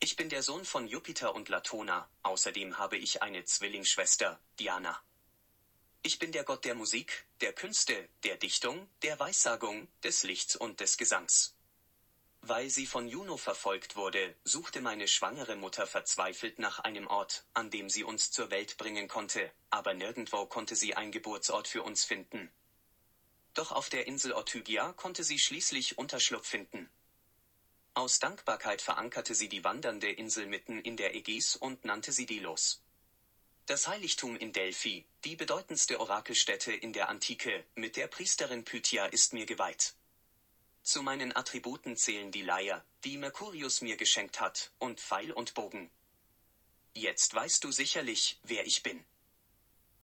Ich bin der Sohn von Jupiter und Latona, außerdem habe ich eine Zwillingsschwester, Diana. Ich bin der Gott der Musik, der Künste, der Dichtung, der Weissagung, des Lichts und des Gesangs. Weil sie von Juno verfolgt wurde, suchte meine schwangere Mutter verzweifelt nach einem Ort, an dem sie uns zur Welt bringen konnte, aber nirgendwo konnte sie einen Geburtsort für uns finden. Doch auf der Insel Ortygia konnte sie schließlich Unterschlupf finden. Aus Dankbarkeit verankerte sie die wandernde Insel mitten in der Ägäis und nannte sie Delos. Das Heiligtum in Delphi, die bedeutendste Orakelstätte in der Antike, mit der Priesterin Pythia ist mir geweiht. Zu meinen Attributen zählen die Leier, die Merkurius mir geschenkt hat, und Pfeil und Bogen. Jetzt weißt du sicherlich, wer ich bin.